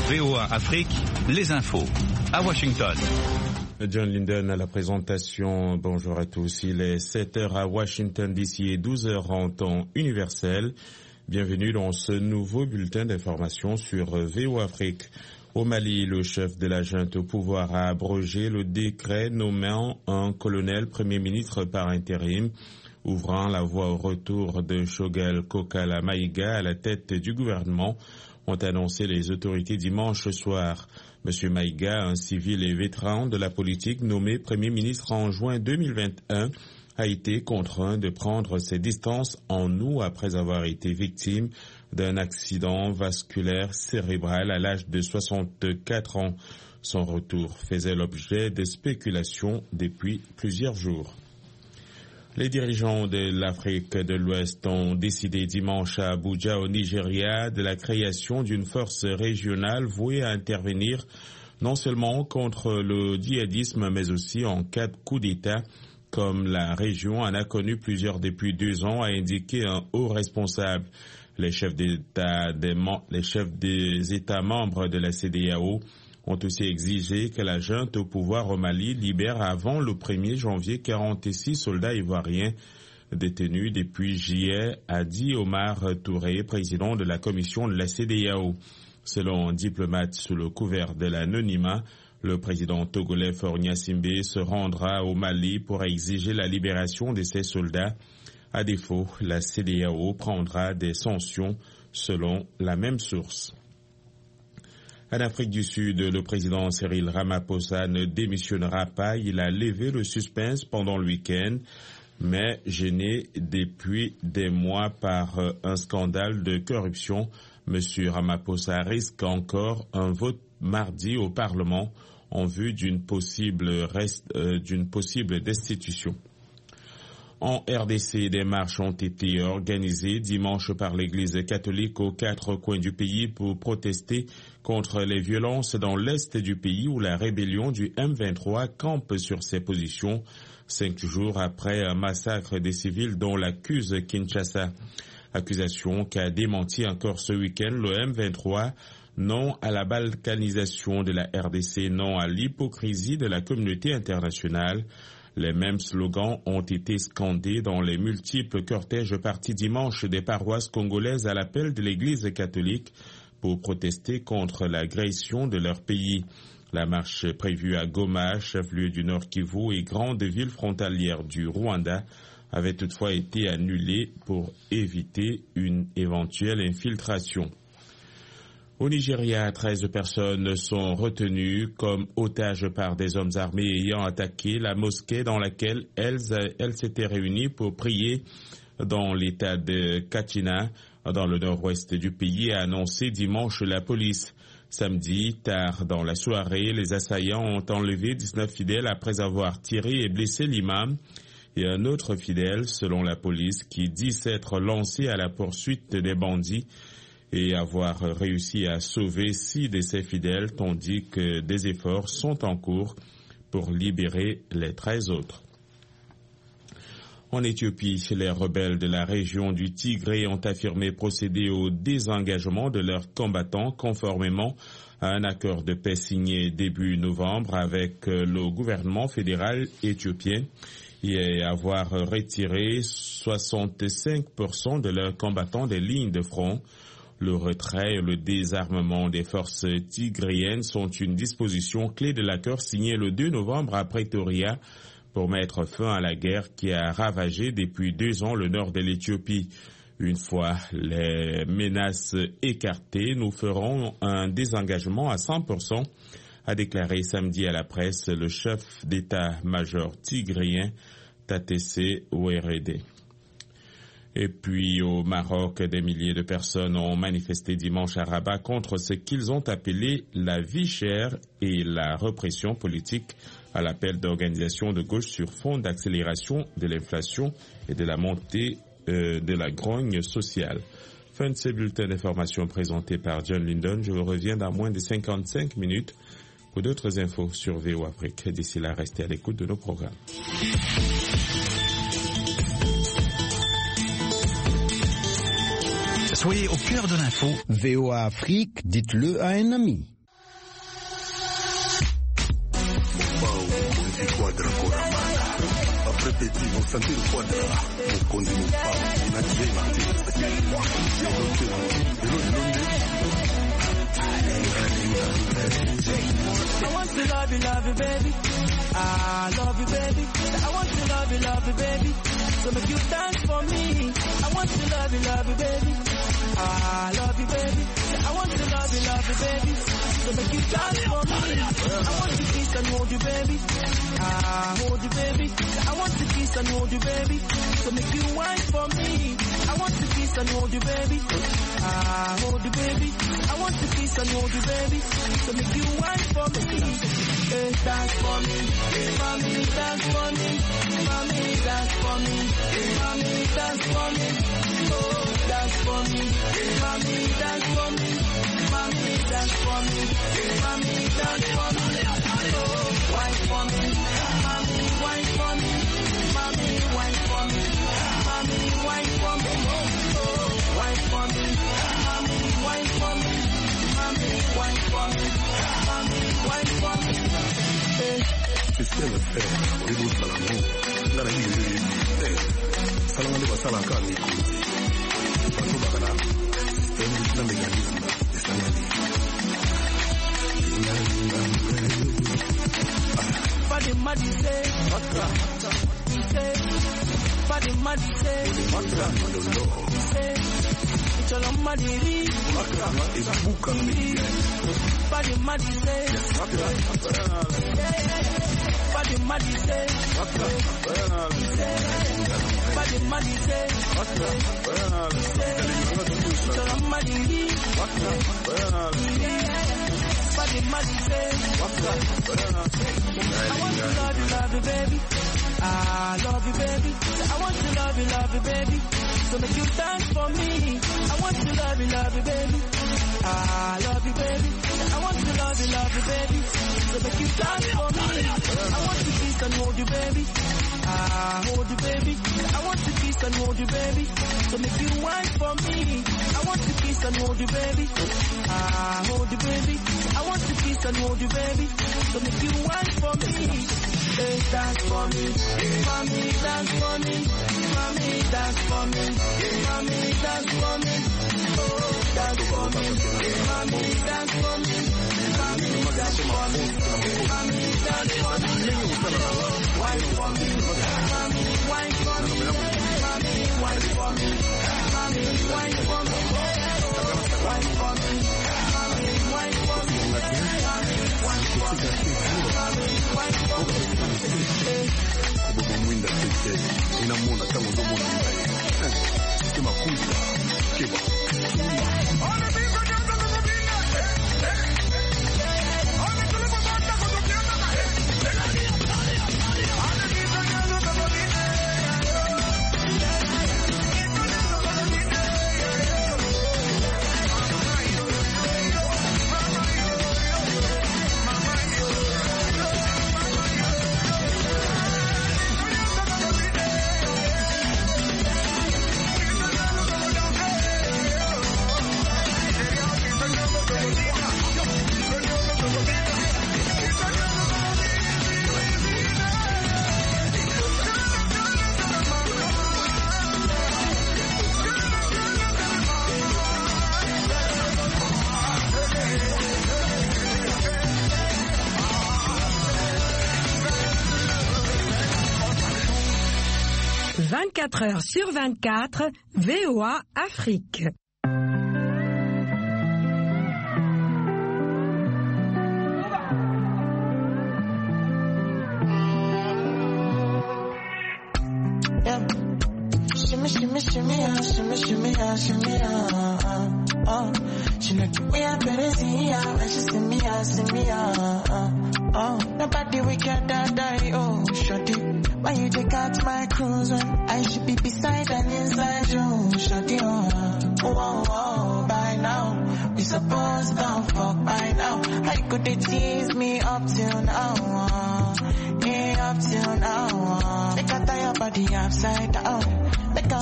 VOA Afrique, les infos. À Washington. John Linden à la présentation. Bonjour à tous. Il est 7h à Washington DC et 12h en temps universel. Bienvenue dans ce nouveau bulletin d'information sur VOA Afrique. Au Mali, le chef de la junte au pouvoir a abrogé le décret nommant un colonel premier ministre par intérim, ouvrant la voie au retour de Choguel Kokala Maïga à la tête du gouvernement, ont annoncé les autorités dimanche soir. M. Maïga, un civil et vétéran de la politique nommé Premier ministre en juin 2021, a été contraint de prendre ses distances en août après avoir été victime d'un accident vasculaire cérébral à l'âge de 64 ans. Son retour faisait l'objet de spéculations depuis plusieurs jours. Les dirigeants de l'Afrique de l'Ouest ont décidé dimanche à Abuja, au Nigeria, de la création d'une force régionale vouée à intervenir non seulement contre le djihadisme, mais aussi en cas de coup d'État, comme la région en a connu plusieurs depuis 2 ans, a indiqué un haut responsable. Les chefs des États membres de la CEDEAO ont aussi exigé que la junte au pouvoir au Mali libère avant le 1er janvier 46 soldats ivoiriens détenus depuis juillet, a dit Omar Touré, président de la commission de la CEDEAO. Selon un diplomate sous le couvert de l'anonymat, le président togolais Faure Gnassingbé se rendra au Mali pour exiger la libération de ces soldats. À défaut, la CEDEAO prendra des sanctions selon la même source. En Afrique du Sud, le président Cyril Ramaphosa ne démissionnera pas. Il a levé le suspense pendant le week-end, mais gêné depuis des mois par un scandale de corruption. M. Ramaphosa risque encore un vote mardi au Parlement en vue d'une possible destitution. En RDC, des marches ont été organisées dimanche par l'Église catholique aux 4 coins du pays pour protester contre les violences dans l'est du pays où la rébellion du M23 campe sur ses positions 5 jours après un massacre des civils dont l'accuse Kinshasa. Accusation qu'a démenti encore ce week-end le M23. Non à la balkanisation de la RDC, non à l'hypocrisie de la communauté internationale. Les mêmes slogans ont été scandés dans les multiples cortèges partis dimanche des paroisses congolaises à l'appel de l'Église catholique pour protester contre l'agression de leur pays. La marche prévue à Goma, chef-lieu du Nord Kivu et grande ville frontalière du Rwanda, avait toutefois été annulée pour éviter une éventuelle infiltration. Au Nigeria, 13 personnes sont retenues comme otages par des hommes armés ayant attaqué la mosquée dans laquelle elles s'étaient réunies pour prier dans l'état de Katsina, dans le nord-ouest du pays, a annoncé dimanche la police. Samedi, tard dans la soirée, les assaillants ont enlevé 19 fidèles après avoir tiré et blessé l'imam et un autre fidèle, selon la police, qui dit s'être lancé à la poursuite des bandits et avoir réussi à sauver 6 de ses fidèles, tandis que des efforts sont en cours pour libérer les 13 autres. En Éthiopie, les rebelles de la région du Tigré ont affirmé procéder au désengagement de leurs combattants conformément à un accord de paix signé début novembre avec le gouvernement fédéral éthiopien et avoir retiré 65% de leurs combattants des lignes de front. Le retrait et le désarmement des forces tigréennes sont une disposition clé de l'accord signé le 2 novembre à Pretoria pour mettre fin à la guerre qui a ravagé depuis 2 ans le nord de l'Éthiopie. Une fois les menaces écartées, nous ferons un désengagement à 100%, a déclaré samedi à la presse le chef d'état-major tigrien Tatesse Werede. Et puis au Maroc, des milliers de personnes ont manifesté dimanche à Rabat contre ce qu'ils ont appelé la vie chère et la répression politique à l'appel d'organisations de gauche sur fond d'accélération de l'inflation et de la montée de la grogne sociale. Fin de ce bulletin d'information présenté par John Linden. Je vous reviens dans moins de 55 minutes pour d'autres infos sur VOA Afrique. D'ici là, restez à l'écoute de nos programmes. Soyez au cœur de l'info. VOA Afrique, dites-le à un ami. I want to love you, baby. I love you, baby. I want to love you, baby. So make you dance for me. I want to love you, baby. I love you, baby. I want to love you, baby. So make you dance for me. I want to kiss and hold you, baby. I hold you, baby. I want to kiss and hold you, baby. So make you wine for me. I want to kiss and hold you, baby. I hold you, baby. I want to kiss and hold you, baby. So make you wine for me. Hey, dance for me. Mommy, dance for me. Mommy, dance for me. Mommy, dance for me. Oh, dance for me. Mommy, dance for me. Mommy, dance for me. Mommy, dance for me. Oh, wine for me. Mommy, wine for me. Mommy, wine for me. Mommy, wine for me. Oh, wine for me. Mommy, wine for me. Mommy, wine for me. Mommy, wine for me. C'est ce qu'elle fait, au niveau de Salamo, dans la vie de Salamo de Basalaka, Bato Bagana, c'est un mécanisme de Salami. Body muddy say, body muddy say, say, it's all on muddy, body muddy say, body muddy say, body muddy say, it's all on muddy, body muddy say, I want to love you, baby. I love you, baby. I want to love you, baby. So make you dance for me. I want to love you, baby. I love you, baby. I want to love you, baby. So make you dance for me. I want to kiss and hold you, baby. I hold you, baby. I want to kiss and hold you, baby. So make you wine for me. I want to kiss and hold you, baby. I hold you, baby. I want to kiss and hold you, baby. So make you wine for me. Hey, dance for me. Mommy, dance for me. Mommy, dance for me. Mommy, dance for me. Oh, dance for me. Mommy, dance for me. Mommy, dance for me. Mommy, dance for me. Wine for me. Mommy, wine for me. Mommy, wine for me. Mommy, wine for me. Wine for me. Mommy, wine for me. Mommy, wine for me. Mommy, wine for me. Kubomo mwinda tete, inamona tango ndomona mbaye. Sema kuza, keba. Heures sur 24, VOA Afrique. Shimmy, shimmy, shimmy, shimmy, shimmy, shimmy, oh. She like the way I better see ya, when she see me, oh. Nobody we can die, oh, shorty. Why you take out my cruise when I should be beside and inside you, shorty, oh, by now. We supposed to fuck by now. How could they tease me up till now, yeah, up till now. Make I tie your body upside down. Make I